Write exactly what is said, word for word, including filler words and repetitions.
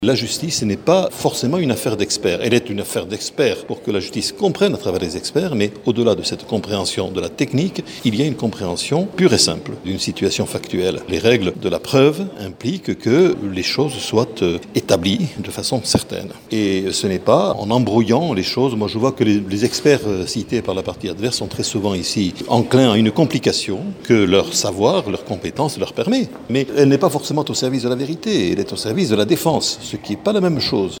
La justice n'est pas forcément une affaire d'experts. Elle est une affaire d'experts pour que la justice comprenne à travers les experts, mais au-delà de cette compréhension de la technique, il y a une compréhension pure et simple d'une situation factuelle. Les règles de la preuve impliquent que les choses soient établies de façon certaine. Et ce n'est pas en embrouillant les choses. Moi, je vois que les, les experts cités par la partie adverse sont très souvent ici enclins à une complication que leur savoir, leur compétence leur permet. Mais elle n'est pas forcément au service de la vérité, elle est au service de la défense, ce qui n'est pas la même chose.